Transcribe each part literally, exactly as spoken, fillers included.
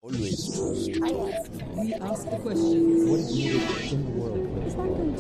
Always trust. We ask the questions. What is needed in the world? Is that going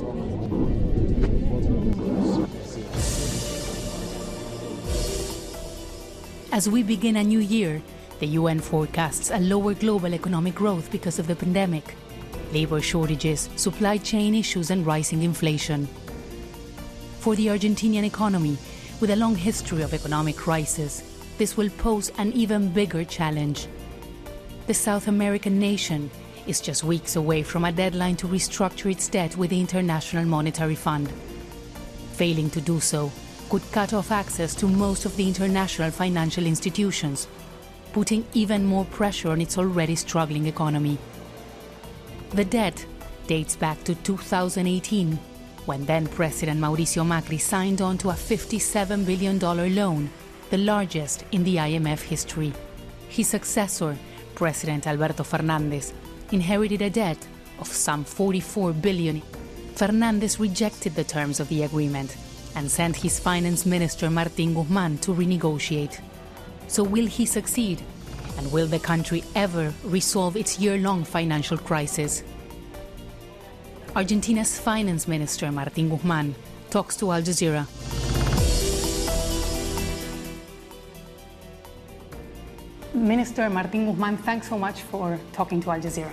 to be? As we begin a new year, the U N forecasts a lower global economic growth because of the pandemic, labor shortages, supply chain issues, and rising inflation. For the Argentinian economy, with a long history of economic crisis, this will pose an even bigger challenge. The South American nation is just weeks away from a deadline to restructure its debt with the International Monetary Fund. Failing to do so could cut off access to most of the international financial institutions, putting even more pressure on its already struggling economy. The debt dates back to two thousand eighteen, when then-President Mauricio Macri signed on to a fifty-seven billion dollars loan, the largest in the I M F history. His successor, President Alberto Fernandez, inherited a debt of some forty-four billion dollars. Fernandez rejected the terms of the agreement and sent his finance minister Martín Guzmán to renegotiate. So will he succeed? And will the country ever resolve its year-long financial crisis? Argentina's finance minister Martín Guzmán talks to Al Jazeera. Minister Martín Guzmán, thanks so much for talking to Al Jazeera.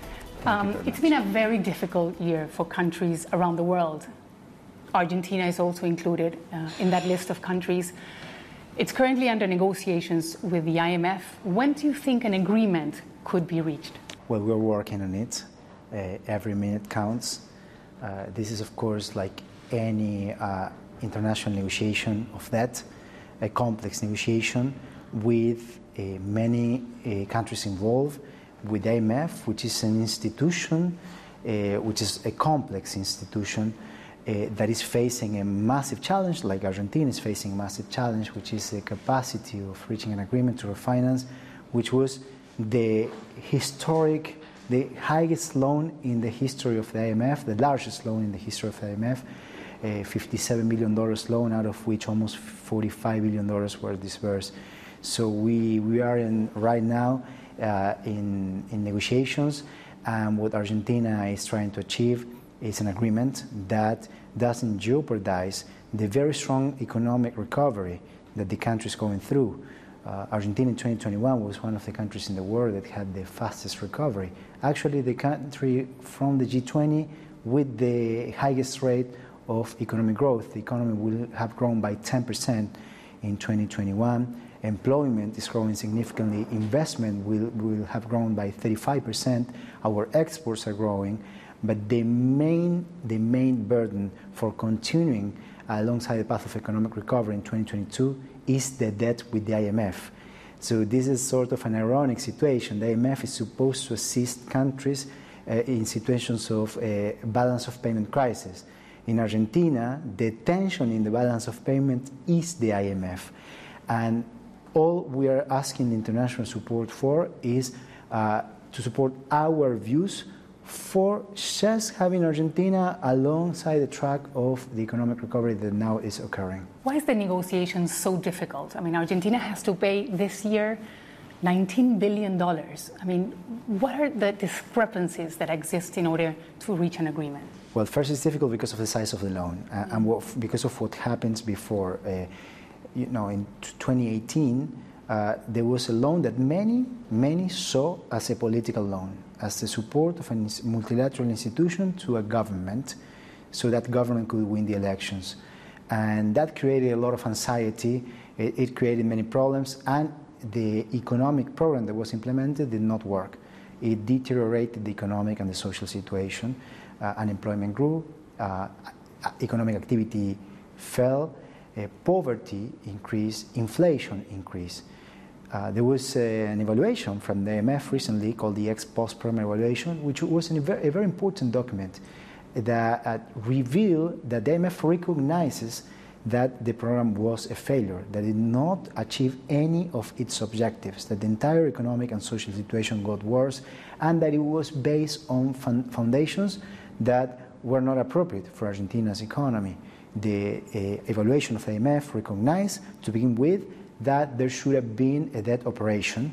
Um, it's been a very difficult year for countries around the world. Argentina is also included uh, in that list of countries. It's currently under negotiations with the I M F. When do you think an agreement could be reached? Well, we're working on it. Uh, every minute counts. Uh, this is, of course, like any uh, international negotiation of that, a complex negotiation with uh, many uh, countries involved, with the I M F, which is an institution, uh, which is a complex institution uh, that is facing a massive challenge, like Argentina is facing a massive challenge, which is the capacity of reaching an agreement to refinance, which was the historic, the highest loan in the history of the I M F, the largest loan in the history of the I M F, a fifty-seven billion dollars loan, out of which almost forty-five billion dollars were disbursed. So we, we are in, right now uh, in, in negotiations, and what Argentina is trying to achieve is an agreement that doesn't jeopardize the very strong economic recovery that the country is going through. Uh, Argentina in twenty twenty-one was one of the countries in the world that had the fastest recovery. Actually, the country from the G twenty with the highest rate of economic growth. The economy will have grown by ten percent in twenty twenty-one. Employment is growing significantly. Investment will, will have grown by thirty-five percent. Our exports are growing. But the main, the main burden for continuing alongside the path of economic recovery in twenty twenty-two is the debt with the I M F. So this is sort of an ironic situation. The I M F is supposed to assist countries uh, in situations of uh, balance of payment crisis. In Argentina, the tension in the balance of payment is the I M F. And all we are asking international support for is uh, to support our views for just having Argentina alongside the track of the economic recovery that now is occurring. Why is the negotiation so difficult? I mean, Argentina has to pay this year nineteen billion dollars. I mean, what are the discrepancies that exist in order to reach an agreement? Well, first, it's difficult because of the size of the loan uh, mm-hmm. and what, because of what happens before. Uh, you know, in twenty eighteen, uh, there was a loan that many, many saw as a political loan, as the support of a multilateral institution to a government, so that government could win the elections. And that created a lot of anxiety. It, it created many problems, and the economic program that was implemented did not work. It deteriorated the economic and the social situation. Uh, unemployment grew, uh, economic activity fell, uh, poverty increased, inflation increased. Uh, there was uh, an evaluation from the I M F recently called the ex-post program evaluation, which was a very, a very important document that uh, revealed that the I M F recognizes that the program was a failure, that it did not achieve any of its objectives, that the entire economic and social situation got worse, and that it was based on fun- foundations that were not appropriate for Argentina's economy. The uh, evaluation of the I M F recognized, to begin with, that there should have been a debt operation,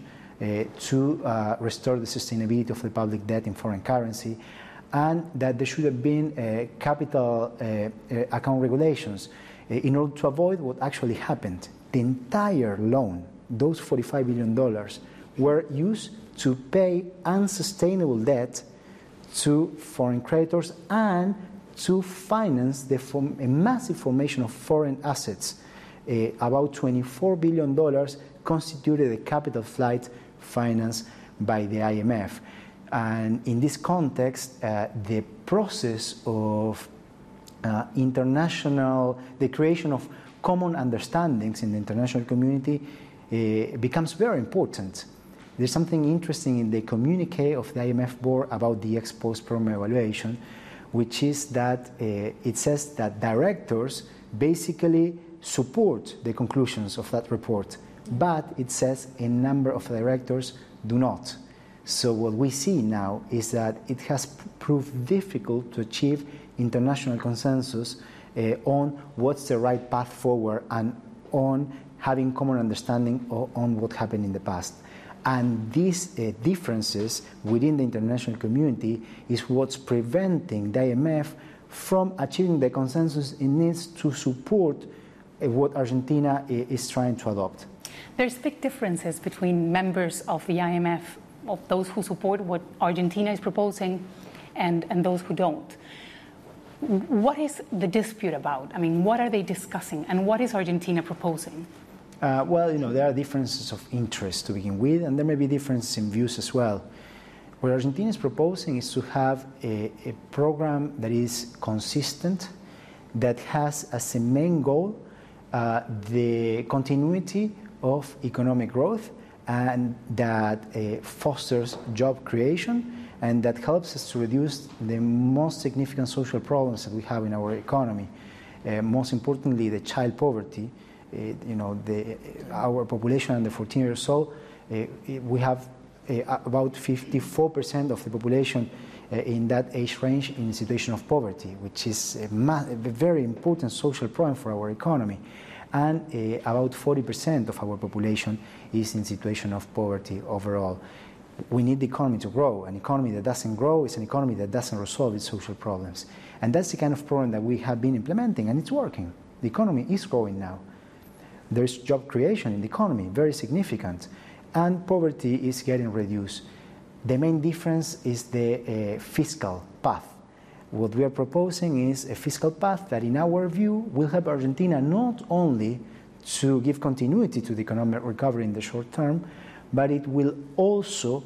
uh, to uh, restore the sustainability of the public debt in foreign currency, and that there should have been uh, capital uh, uh, account regulations uh, in order to avoid what actually happened. The entire loan, those forty-five billion dollars, were used to pay unsustainable debt to foreign creditors and to finance the form, a massive formation of foreign assets. Uh, about twenty-four billion dollars constituted a capital flight financed by the I M F. And in this context, uh, the process of uh, international, the creation of common understandings in the international community uh, becomes very important. There's something interesting in the communique of the I M F board about the ex-post program evaluation, which is that uh, it says that directors basically support the conclusions of that report, but it says a number of directors do not. So what we see now is that it has proved difficult to achieve international consensus uh, on what's the right path forward and on having common understanding of, on what happened in the past. And these uh, differences within the international community is what's preventing the I M F from achieving the consensus it needs to support uh, what Argentina uh, is trying to adopt. There's big differences between members of the I M F, of those who support what Argentina is proposing and, and those who don't. What is the dispute about? I mean, what are they discussing and what is Argentina proposing? Uh, well, you know, there are differences of interest to begin with, and there may be differences in views as well. What Argentina is proposing is to have a, a program that is consistent, that has as a main goal uh, the continuity of economic growth, and that uh, fosters job creation, and that helps us to reduce the most significant social problems that we have in our economy. Uh, most importantly, the child poverty. Uh, you know, the, our population under fourteen years old, uh, we have uh, about fifty-four percent of the population uh, in that age range in a situation of poverty, which is a, ma- a very important social problem for our economy. And uh, about forty percent of our population is in situation of poverty overall. We need the economy to grow. An economy that doesn't grow is an economy that doesn't resolve its social problems. And that's the kind of program that we have been implementing, and it's working. The economy is growing now. There's job creation in the economy, very significant, and poverty is getting reduced. The main difference is the uh, fiscal path. What we are proposing is a fiscal path that, in our view, will help Argentina not only to give continuity to the economic recovery in the short term, but it will also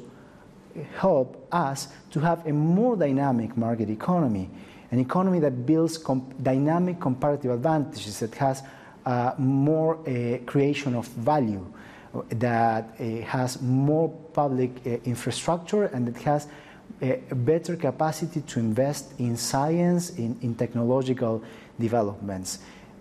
help us to have a more dynamic market economy, an economy that builds comp- dynamic comparative advantages, that has Uh, more uh, creation of value, that uh, has more public uh, infrastructure, and that has a better capacity to invest in science, in, in technological developments.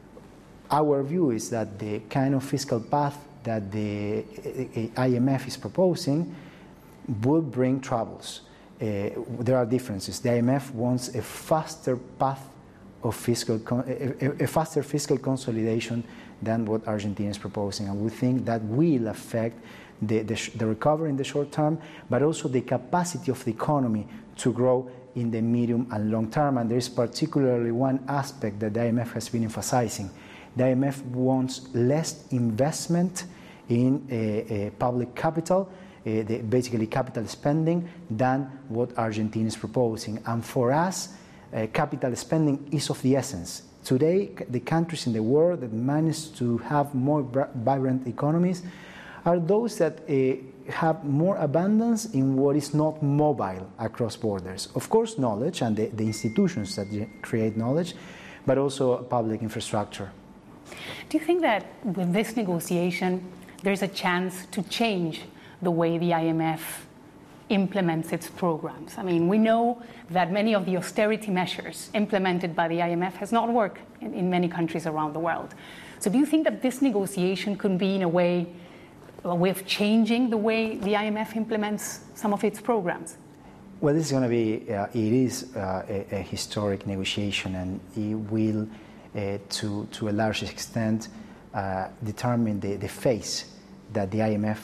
Our view is that the kind of fiscal path that the uh, I M F is proposing will bring troubles. Uh, there are differences. The I M F wants a faster path of fiscal, con- a, a faster fiscal consolidation than what Argentina is proposing, and we think that will affect the, the, sh- the recovery in the short term, but also the capacity of the economy to grow in the medium and long term. And there is particularly one aspect that the I M F has been emphasizing. The I M F wants less investment in uh, uh, public capital, uh, the, basically capital spending, than what Argentina is proposing. And for us, Uh, capital spending is of the essence. Today, the countries in the world that manage to have more br- vibrant economies are those that uh, have more abundance in what is not mobile across borders. Of course, knowledge and the, the institutions that create knowledge, but also public infrastructure. Do you think that with this negotiation, there's a chance to change the way the I M F implements its programs? I mean, we know that many of the austerity measures implemented by the I M F has not worked in, in many countries around the world. So do you think that this negotiation could be, in a way, a way of changing the way the I M F implements some of its programs? Well, this is going to be, uh, it is uh, a, a historic negotiation, and it will, uh, to, to a large extent, uh, determine the, the face that the I M F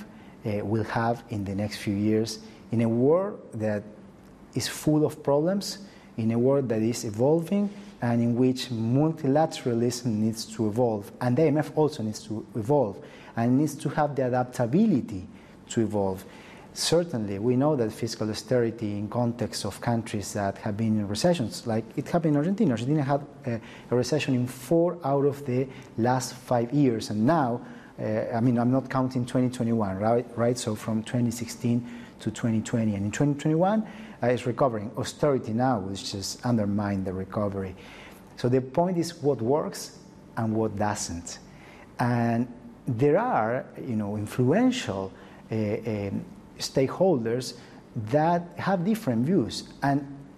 uh, will have in the next few years in a world that is full of problems, in a world that is evolving, and in which multilateralism needs to evolve. And the I M F also needs to evolve, and needs to have the adaptability to evolve. Certainly, we know that fiscal austerity in context of countries that have been in recessions, like it happened in Argentina. Argentina had a, a recession in four out of the last five years, and now, uh, I mean, I'm not counting twenty twenty-one, right? Right. So from twenty sixteen to twenty twenty, and in twenty twenty-one, uh, it's recovering. Austerity now will just undermine the recovery. So the point is what works and what doesn't, and there are, you know, influential Uh, um, stakeholders that have different views. And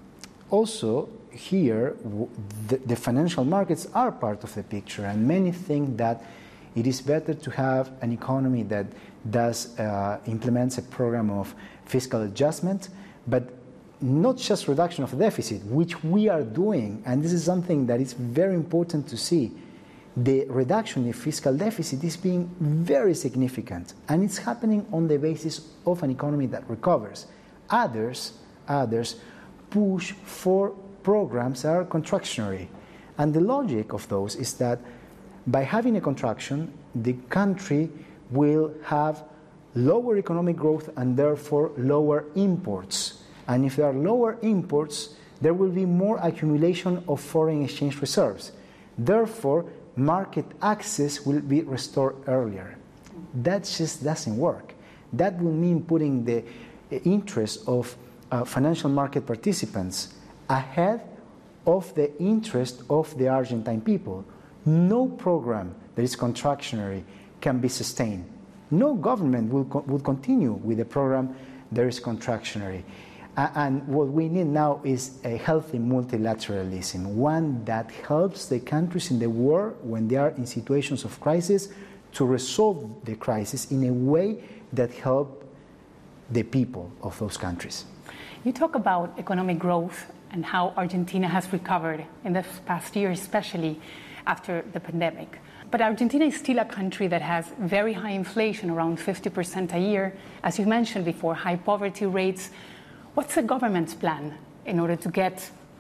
also here, the, the financial markets are part of the picture, and many think that it is better to have an economy that does uh, implements a program of fiscal adjustment, but not just reduction of the deficit, which we are doing, and this is something that is very important to see. The reduction in fiscal deficit is being very significant, and it's happening on the basis of an economy that recovers. Others, others push for programs that are contractionary, and the logic of those is that by having a contraction, the country will have lower economic growth and therefore lower imports. And if there are lower imports, there will be more accumulation of foreign exchange reserves. Therefore, market access will be restored earlier. That just doesn't work. That will mean putting the interest of uh, financial market participants ahead of the interest of the Argentine people. No program that is contractionary can be sustained. No government will, co- will continue with a program that is contractionary. And what we need now is a healthy multilateralism, one that helps the countries in the world when they are in situations of crisis to resolve the crisis in a way that helps the people of those countries. You talk about economic growth and how Argentina has recovered in the past year, especially after the pandemic. But Argentina is still a country that has very high inflation, around fifty percent a year. As you mentioned before, high poverty rates. What's the government's plan in order to get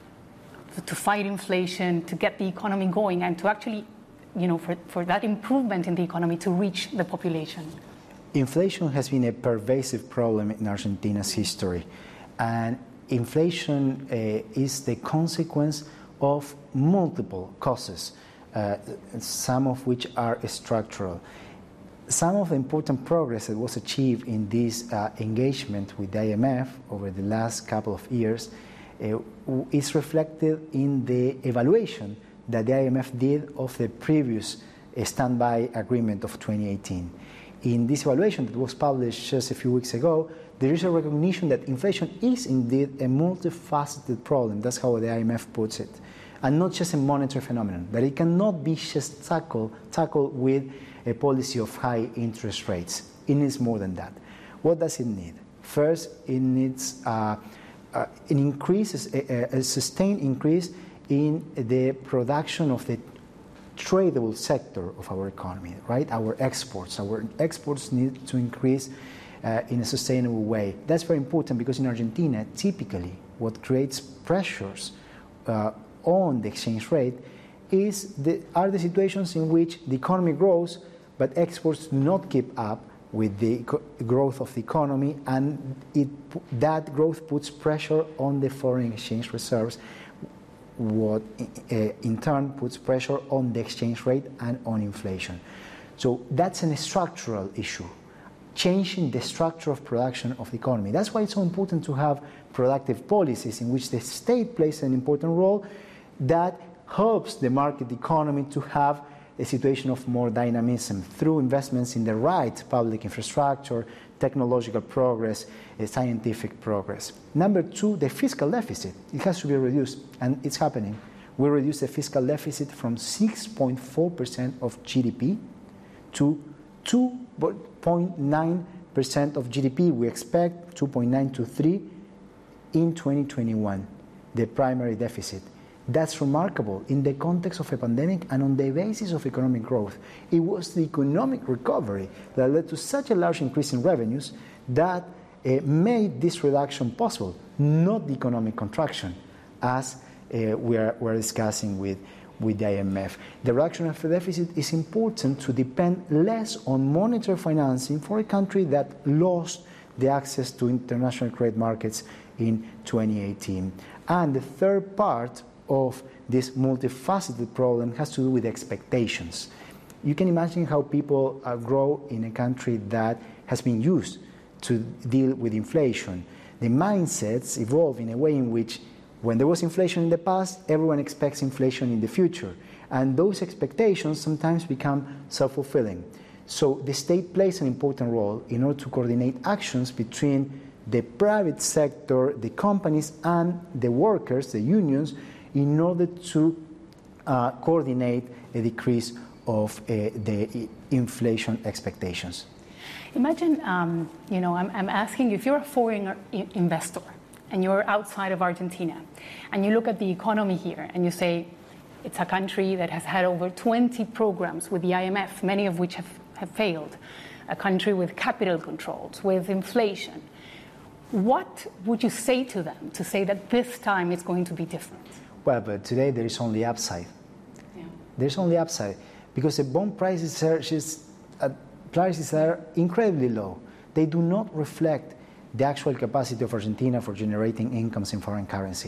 to fight inflation, to get the economy going, and to actually, you know, for, for that improvement in the economy to reach the population? Inflation has been a pervasive problem in Argentina's history, and inflation uh, is the consequence of multiple causes, uh, some of which are structural. Some of the important progress that was achieved in this uh, engagement with the I M F over the last couple of years uh, is reflected in the evaluation that the I M F did of the previous uh, standby agreement of twenty eighteen. In this evaluation that was published just a few weeks ago, there is a recognition that inflation is indeed a multifaceted problem. That's how the I M F puts it, and not just a monetary phenomenon, that it cannot be just tackled, tackled with a policy of high interest rates. It needs more than that. What does it need? First, it needs uh, uh, an increase, a, a sustained increase in the production of the tradable sector of our economy, right? Our exports. Our exports need to increase uh, in a sustainable way. That's very important because in Argentina, typically, what creates pressures uh, on the exchange rate is the, are the situations in which the economy grows, but exports do not keep up with the co- growth of the economy, and it, that growth puts pressure on the foreign exchange reserves, what uh, in turn puts pressure on the exchange rate and on inflation. So that's a structural issue, changing the structure of production of the economy. That's why it's so important to have productive policies in which the state plays an important role that helps the market economy to have a situation of more dynamism through investments in the right public infrastructure, technological progress, uh, scientific progress. Number two, the fiscal deficit. It has to be reduced, and it's happening. We reduced the fiscal deficit from six point four percent of G D P to two point nine percent of G D P. We expect two point nine to three in twenty twenty-one, the primary deficit. That's remarkable in the context of a pandemic and on the basis of economic growth. It was the economic recovery that led to such a large increase in revenues that uh, made this reduction possible, not the economic contraction, as uh, we are we're discussing with, with the I M F. The reduction of the deficit is important to depend less on monetary financing for a country that lost the access to international credit markets in twenty eighteen. And the third part of this multifaceted problem has to do with expectations. You can imagine how people uh, grow in a country that has been used to deal with inflation. The mindsets evolve in a way in which when there was inflation in the past, everyone expects inflation in the future. And those expectations sometimes become self-fulfilling. So the state plays an important role in order to coordinate actions between the private sector, the companies, and the workers, the unions, in order to uh, coordinate a decrease of uh, the inflation expectations. Imagine, um, you know, I'm, I'm asking you, if you're a foreign investor and you're outside of Argentina, and you look at the economy here and you say, it's a country that has had over twenty programs with the I M F, many of which have, have failed, a country with capital controls, with inflation. What would you say to them to say that this time it's going to be different? Well, but today there is only upside. Yeah. There's only upside because the bond prices are, just, uh, prices are incredibly low. They do not reflect the actual capacity of Argentina for generating incomes in foreign currency.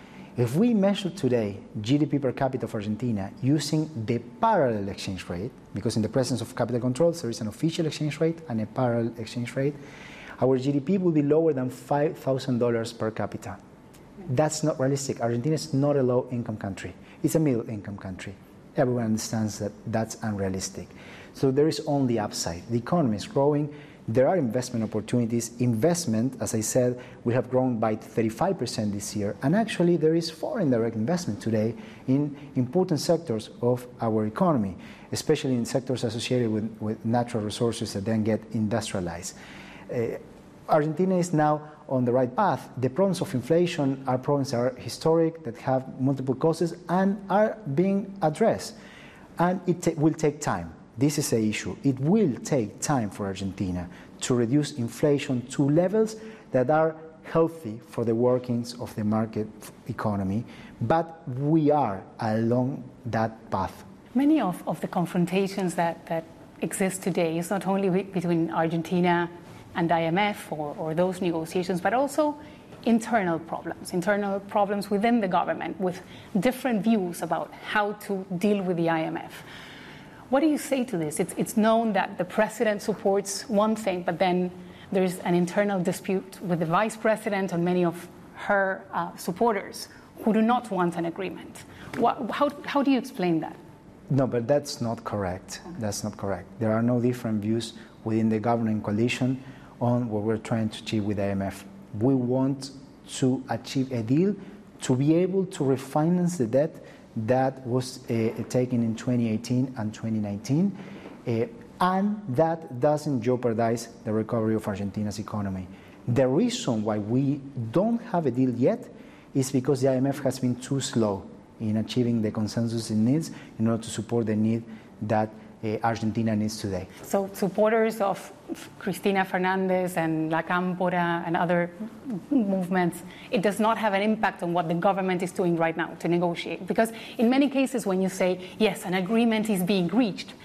If we measure today G D P per capita of Argentina using the parallel exchange rate, because in the presence of capital controls there is an official exchange rate and a parallel exchange rate, our G D P will be lower than five thousand dollars per capita. That's not realistic. Argentina is not a low-income country. It's a middle-income country. Everyone understands that that's unrealistic. So there is only upside. The economy is growing. There are investment opportunities. Investment, as I said, we have grown by thirty-five percent this year. And actually, there is foreign direct investment today in important sectors of our economy, especially in sectors associated with, with natural resources that then get industrialized. Uh, Argentina is now on the right path. The problems of inflation are problems that are historic, that have multiple causes, and are being addressed. And it ta- will take time. This is the issue. It will take time for Argentina to reduce inflation to levels that are healthy for the workings of the market economy, but we are along that path. Many of, of the confrontations that, that exist today is not only between Argentina and I M F or, or those negotiations, but also internal problems, internal problems within the government with different views about how to deal with the I M F. What do you say to this? It's, it's known that the president supports one thing, but then there's an internal dispute with the vice president and many of her uh, supporters who do not want an agreement. What, how, how do you explain that? No, but that's not correct. That's not correct. There are no different views within the governing coalition on what we're trying to achieve with I M F. We want to achieve a deal to be able to refinance the debt that was uh, taken in twenty eighteen and twenty nineteen, uh, and that doesn't jeopardize the recovery of Argentina's economy. The reason why we don't have a deal yet is because the I M F has been too slow in achieving the consensus it needs in order to support the need that uh, Argentina needs today. So supporters of Cristina Fernandez and La Cámpora and other movements, it does not have an impact on what the government is doing right now to negotiate. Because in many cases when you say, yes, an agreement is being reached,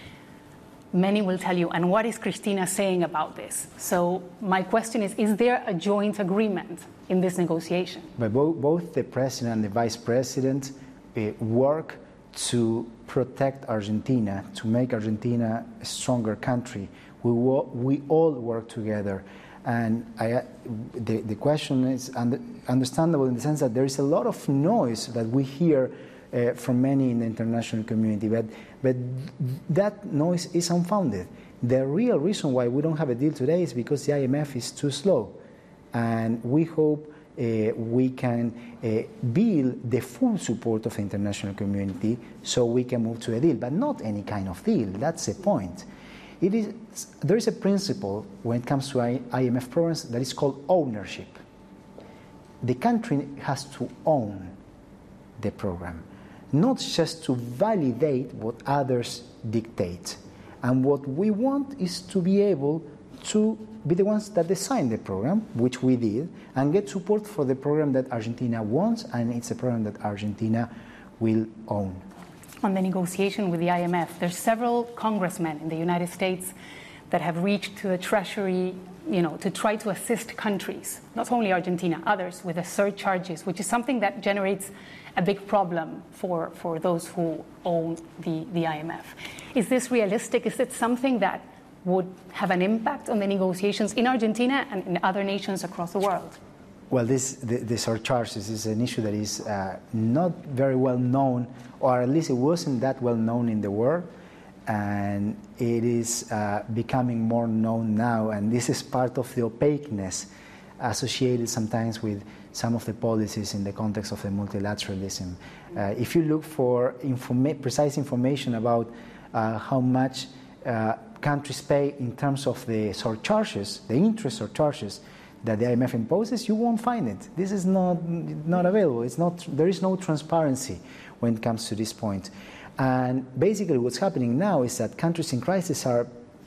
many will tell you, and what is Cristina saying about this? So my question is, is there a joint agreement in this negotiation? But both, both the president and the vice president uh, work to protect Argentina, to make Argentina a stronger country. We, we all work together. And I, the, the question is under, understandable in the sense that there is a lot of noise that we hear uh, from many in the international community, but, but that noise is unfounded. The real reason why we don't have a deal today is because the I M F is too slow. And we hope uh, we can uh, build the full support of the international community so we can move to a deal, but not any kind of deal. That's the point. It is, there is a principle when it comes to I M F programs that is called ownership. The country has to own the program, not just to validate what others dictate. And what we want is to be able to be the ones that design the program, which we did, and get support for the program that Argentina wants, and it's a program that Argentina will own. On the negotiation with the I M F, there's several congressmen in the United States that have reached to the Treasury, you know, to try to assist countries, not only Argentina, others, with the surcharges, which is something that generates a big problem for, for those who own the, the I M F. Is this realistic? Is it something that would have an impact on the negotiations in Argentina and in other nations across the world? Well, this, the, the surcharges is an issue that is uh, not very well known, or at least it wasn't that well known in the world, and it is uh, becoming more known now, and this is part of the opaqueness associated sometimes with some of the policies in the context of the multilateralism. Uh, if you look for informa- precise information about uh, how much uh, countries pay in terms of the surcharges, the interest surcharges that the I M F imposes, you won't find it. This is not, not available. It's not, there is no transparency when it comes to this point. And basically what's happening now is that countries in crisis are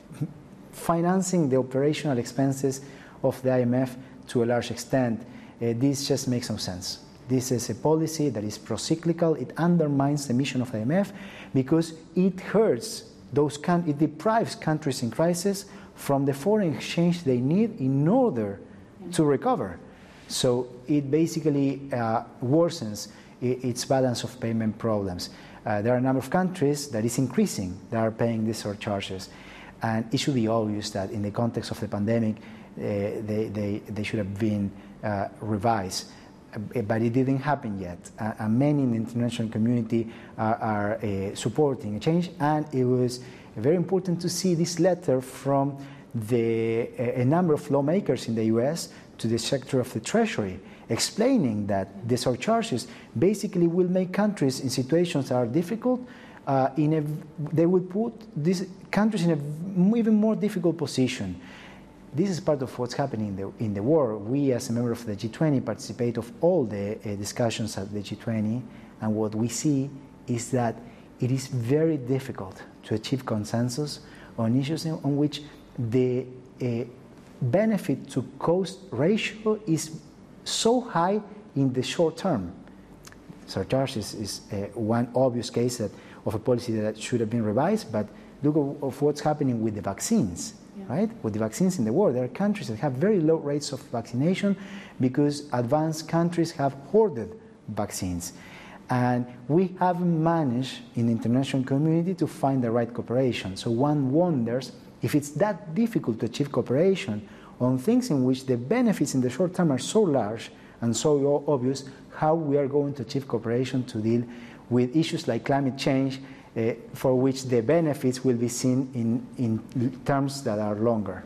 financing the operational expenses of the I M F to a large extent. Uh, this just makes no sense. This is a policy that is pro-cyclical. It undermines the mission of the I M F because it hurts those, can- it deprives countries in crisis from the foreign exchange they need in order to recover. So it basically uh, worsens its balance of payment problems. Uh, there are a number of countries that is increasing that are paying these surcharges. And it should be obvious that in the context of the pandemic, uh, they, they, they should have been uh, revised. Uh, but it didn't happen yet. Uh, and many in the international community are, are uh, supporting a change. And it was very important to see this letter from the, a, a number of lawmakers in the U S to the sector of the Treasury, explaining that the surcharges basically will make countries in situations that are difficult, uh, in a, they will put these countries in an even more difficult position. This is part of what's happening in the, in the world. We, as a member of the G twenty, participate of all the uh, discussions at the G twenty, and what we see is that it is very difficult to achieve consensus on issues on which the uh, benefit to cost ratio is so high in the short term. Surcharges is, is uh, one obvious case that, of a policy that should have been revised, but look at of what's happening with the vaccines, yeah. right? With the vaccines in the world, there are countries that have very low rates of vaccination because advanced countries have hoarded vaccines. And we haven't managed in the international community to find the right cooperation. So one wonders if it's that difficult to achieve cooperation on things in which the benefits in the short term are so large and so obvious, how we are going to achieve cooperation to deal with issues like climate change, uh, for which the benefits will be seen in, in terms that are longer.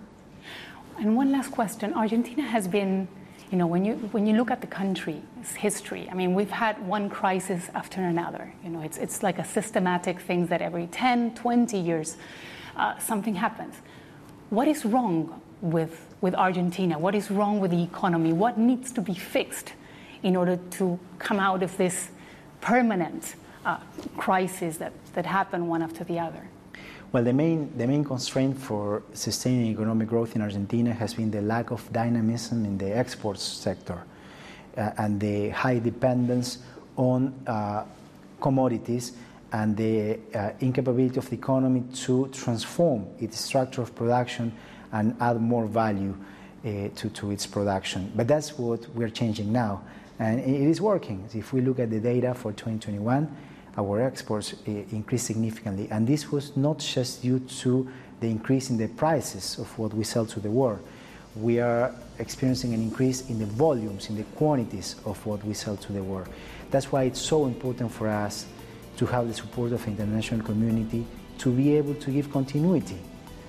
And one last question. Argentina has been, you know, when you when you look at the country's history, I mean, we've had one crisis after another. You know, it's it's like a systematic thing that every ten, twenty years uh, something happens. What is wrong with with Argentina? What is wrong with the economy? What needs to be fixed in order to come out of this permanent uh, crisis that, that happen one after the other? Well, the main, the main constraint for sustaining economic growth in Argentina has been the lack of dynamism in the exports sector uh, and the high dependence on uh, commodities and the uh, incapability of the economy to transform its structure of production and add more value uh, to, to its production. But that's what we're changing now. And it is working. If we look at the data for twenty twenty-one, our exports uh, increased significantly. And this was not just due to the increase in the prices of what we sell to the world. We are experiencing an increase in the volumes, in the quantities of what we sell to the world. That's why it's so important for us to have the support of the international community to be able to give continuity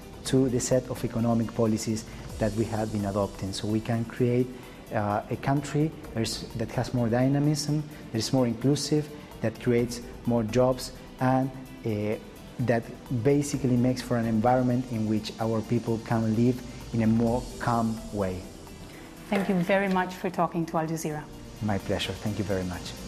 to the set of economic policies that we have been adopting, so we can create uh, a country that has more dynamism, that is more inclusive, that creates more jobs, and uh, that basically makes for an environment in which our people can live in a more calm way. Thank you very much for talking to Al Jazeera. My pleasure. Thank you very much.